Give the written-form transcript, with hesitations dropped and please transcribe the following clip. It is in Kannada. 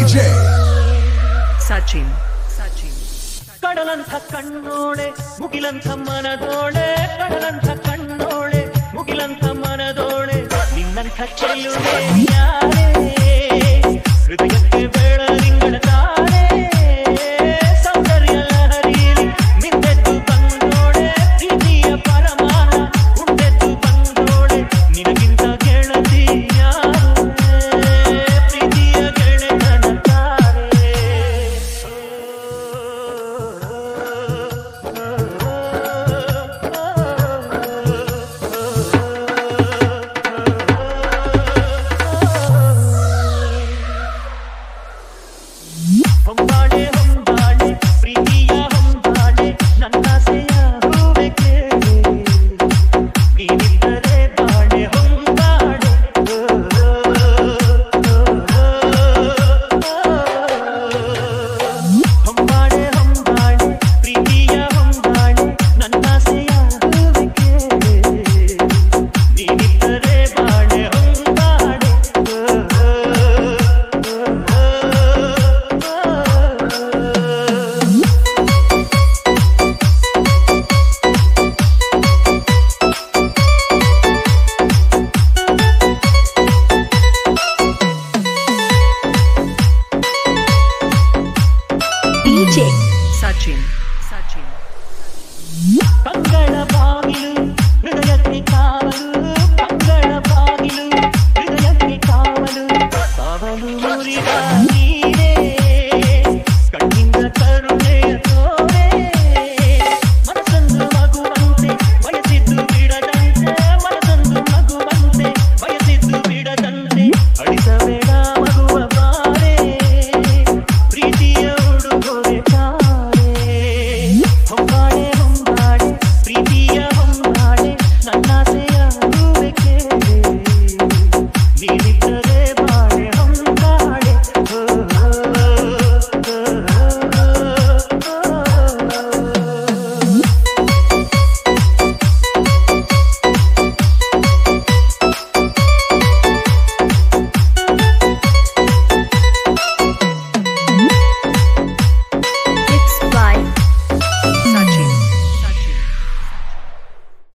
DJ Sachin. ಕಡಲಂಥ ಕಣ್ಣೋಳೆ ಮುಗಿಲಂಥ ಮನದೋಳೆ ಕಡಲಂಥ ಕಣ್ಣೋಳೆ ಮುಗಿಲಂಥ ಮನದೋಳೆ ನಿನ್ನಂಥ ಚೆಲ್ಲುವೆ ಯಾರೇ ಹೃದಯಕ್ಕೆ ಬೇಡ ನಿಂಗಳ ತಾರೆ ಸೌಂದರ್ಯ ಲಹರಿಯಲ್ಲಿ ಮಿಂದೆದ್ದು ಬಂದೋಳೆ ಪ್ರೀತಿಯ ಪರಮಾನ ಉಂಡೆದ್ದು ಬಂದೋಳೆ ನಿನಗಿಂತ ಗೆಳತಿ ಯಾರು ಪ್ರೀತಿಯ ಗೆಳೆತನ ತಾರೆ ಹೊಂಬಾಳೆ ಹೊಂಬಾಳೆ ಪ್ರೀತಿಯ ಹೊಂಬಾಳೆ ನನ್ನಾಸೆಯ ಹೂವೆ ಕೇಳೆ ನೀನಿದ್ದರೆ ಬಾಳೆ ಹೊಂಬಾಳೆ ಹೊಂಬಾಳೆ ಹೊಂಬಾಳೆ ಪ್ರೀತಿಯ ಹೊಂಬಾಳೆ ನನ್ನಾಸೆಯ ಹೂವೆ ಕೇಳೆ ನೀನಿದ್ದರೆ ಬಾಳೆ ಹೊಂಬಾಳೆ DJ Sachin. ಕಂಗಳ ಬಾಗಿಲು ಹೃದಯಕ್ಕೆ ಕಾವಲು